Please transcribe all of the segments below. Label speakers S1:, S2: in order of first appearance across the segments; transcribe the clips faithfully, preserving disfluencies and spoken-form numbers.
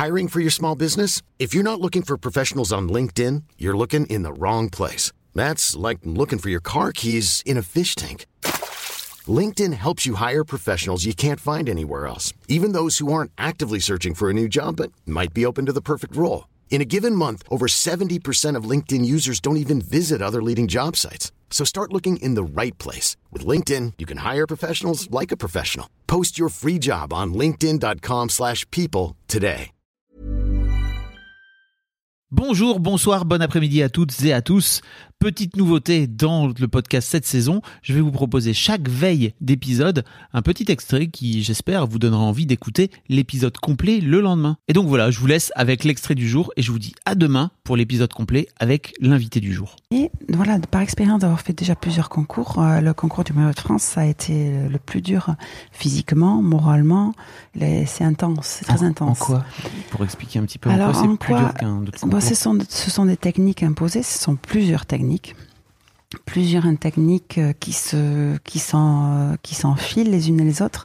S1: Hiring for your small business? If you're not looking for professionals on LinkedIn, you're looking in the wrong place. That's like looking for your car keys in a fish tank. LinkedIn helps you hire professionals you can't find anywhere else, even those who aren't actively searching for a new job but might be open to the perfect role. In a given month, over seventy percent of LinkedIn users don't even visit other leading job sites. So start looking in the right place. With LinkedIn, you can hire professionals like a professional. Post your free job on linkedin dot com slash people today.
S2: Bonjour, bonsoir, bon après-midi à toutes et à tous. Petite nouveauté dans le podcast cette saison, je vais vous proposer chaque veille d'épisode un petit extrait qui, j'espère, vous donnera envie d'écouter l'épisode complet le lendemain. Et donc voilà, je vous laisse avec l'extrait du jour et je vous dis à demain pour l'épisode complet avec l'invité du jour.
S3: Et voilà, par expérience d'avoir fait déjà plusieurs concours, euh, le concours du Maillot de France, ça a été le plus dur physiquement, moralement. Les, c'est intense, c'est très
S2: en,
S3: intense.
S2: En quoi ? Pour expliquer un petit peu
S3: Alors,
S2: en quoi c'est
S3: en
S2: plus
S3: quoi,
S2: dur qu'un autre concours.
S3: Bon, ce, sont, ce sont des techniques imposées, ce sont plusieurs techniques. Plusieurs techniques qui se qui s'en qui s'enfilent les unes et les autres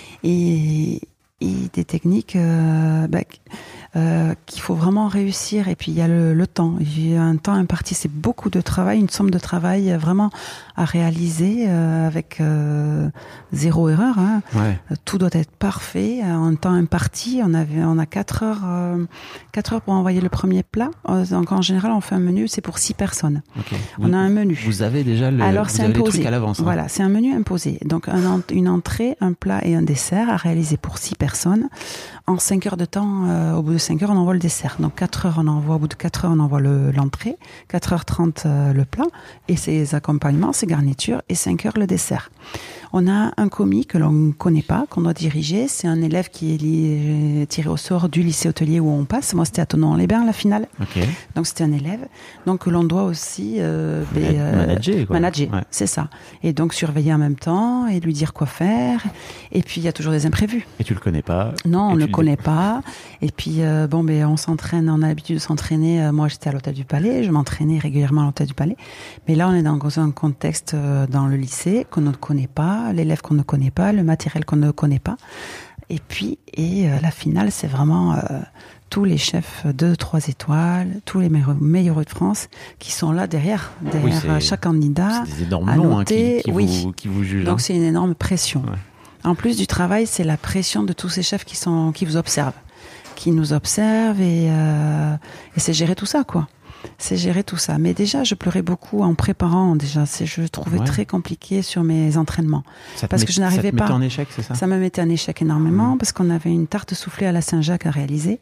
S3: et, et des techniques euh, bah, euh, qu'il faut vraiment réussir. Et puis il y a le, le temps, il y a un temps imparti, c'est beaucoup de travail, une somme de travail vraiment à réaliser euh, avec euh, zéro erreur. Hein.
S2: Ouais.
S3: Tout doit être parfait en temps imparti. On avait on a quatre heures euh, quatre heures pour envoyer le premier plat. Donc en général on fait un menu, c'est pour six personnes.
S2: Okay.
S3: On
S2: vous,
S3: a un menu.
S2: Vous avez déjà le
S3: Alors
S2: vous
S3: c'est
S2: avez
S3: imposé.
S2: les trucs à l'avance. Hein.
S3: Voilà, c'est un menu imposé. Donc un, une entrée, un plat et un dessert à réaliser pour six personnes. En cinq heures de temps, euh, au bout de cinq heures, on envoie le dessert. Donc quatre heures, on envoie, au bout de quatre heures, on envoie le, l'entrée. quatre heures trente, euh, le plat. Et ses accompagnements, ses garnitures. Et cinq heures, le dessert. On a un commis que l'on ne connaît pas, qu'on doit diriger. C'est un élève qui est li- tiré au sort du lycée hôtelier où on passe. Moi, c'était à Thonon-les-Bains, la finale.
S2: Okay.
S3: Donc, c'était un élève. Donc, l'on doit aussi euh,
S2: Man-
S3: euh,
S2: manager. Quoi.
S3: Manager,
S2: ouais.
S3: C'est ça. Et donc, surveiller en même temps et lui dire quoi faire. Et puis, il y a toujours des imprévus.
S2: Et tu le connais pas.
S3: Non, on ne le
S2: dis...
S3: connaît pas. Et puis, euh, bon, ben, on s'entraîne, on a l'habitude de s'entraîner. Euh, moi, j'étais à l'Hôtel du Palais, je m'entraînais régulièrement à l'Hôtel du Palais. Mais là, on est dans un contexte euh, dans le lycée qu'on ne connaît pas, l'élève qu'on ne connaît pas, le matériel qu'on ne connaît pas. Et puis, et euh, la finale, c'est vraiment euh, tous les chefs de trois étoiles, tous les meilleurs, meilleurs de France qui sont là derrière, derrière
S2: oui,
S3: chaque candidat.
S2: C'est des énormes noms hein, qui, qui,
S3: oui.
S2: vous, qui vous jugent.
S3: Donc,
S2: hein.
S3: c'est une énorme pression.
S2: Ouais.
S3: En plus du travail, c'est la pression de tous ces chefs qui sont, qui vous observent, qui nous observent et, euh, et c'est gérer tout ça, quoi. C'est gérer tout ça. Mais déjà, je pleurais beaucoup en préparant. Déjà, c'est, je trouvais ouais. très compliqué sur mes entraînements.
S2: Ça
S3: parce
S2: met,
S3: que je n'arrivais
S2: ça te
S3: pas.
S2: mettait en échec, c'est ça ?
S3: Ça me mettait en échec énormément
S2: mmh.
S3: parce qu'on avait une tarte soufflée à la Saint-Jacques à réaliser.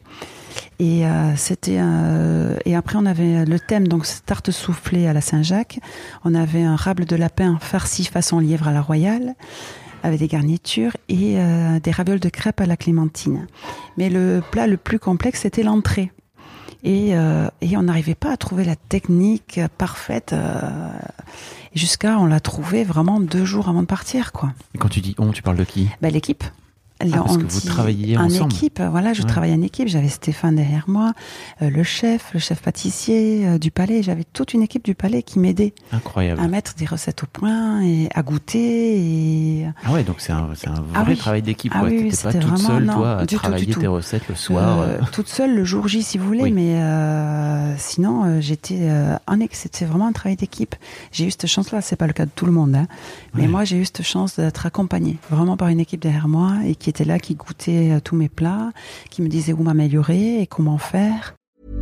S3: Et euh, c'était euh, et après on avait le thème donc tarte soufflée à la Saint-Jacques. On avait un rable de lapin farci façon lièvre à la royale, avec des garnitures et euh, des ravioles de crêpes à la clémentine. Mais le plat le plus complexe, c'était l'entrée. Et, euh, et on n'arrivait pas à trouver la technique parfaite. Euh, jusqu'à, on l'a trouvé vraiment deux jours avant de partir, quoi.
S2: Et quand tu dis on, tu parles de qui ?
S3: Ben, l'équipe.
S2: Ah, parce
S3: on
S2: que vous travailliez
S3: en
S2: ensemble.
S3: équipe, voilà, je ouais. travaillais en équipe. J'avais Stéphane derrière moi, euh, le chef, le chef pâtissier euh, du Palais. J'avais toute une équipe du Palais qui m'aidait.
S2: Incroyable.
S3: À mettre des recettes au point et à goûter. Et...
S2: Ah ouais, donc c'est un, c'est un vrai
S3: ah oui.
S2: travail d'équipe.
S3: Ah
S2: ouais.
S3: oui,
S2: T'étais pas toute
S3: vraiment,
S2: seule,
S3: non,
S2: toi, à
S3: du
S2: travailler
S3: tout, du
S2: tes
S3: tout.
S2: recettes le soir.
S3: Euh, toute seule le jour J, si vous voulez, oui. mais euh, sinon, euh, j'étais euh, en ex. C'était vraiment un travail d'équipe. J'ai eu cette chance-là. C'est pas le cas de tout le monde, hein. Mais ouais. moi, j'ai eu cette chance d'être accompagnée vraiment par une équipe derrière moi et qui était là, qui goûtait tous mes plats, qui me disait où m'améliorer et comment faire.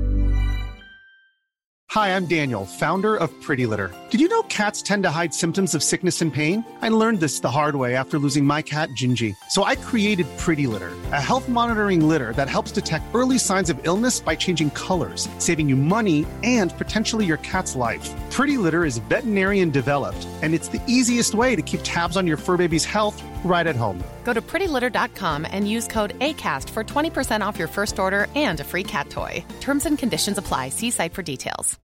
S4: Hi, I'm Daniel, founder of Pretty Litter. Did you know cats tend to hide symptoms of sickness and pain? I learned this the hard way after losing my cat, Gingy. So I created Pretty Litter, a health monitoring litter that helps detect early signs of illness by changing colors, saving you money and potentially your cat's life. Pretty Litter is veterinarian developed, and it's the easiest way to keep tabs on your fur baby's health right at home.
S5: Go to pretty litter dot com and use code ACAST for twenty percent off your first order and a free cat toy. Terms and conditions apply. See site for details.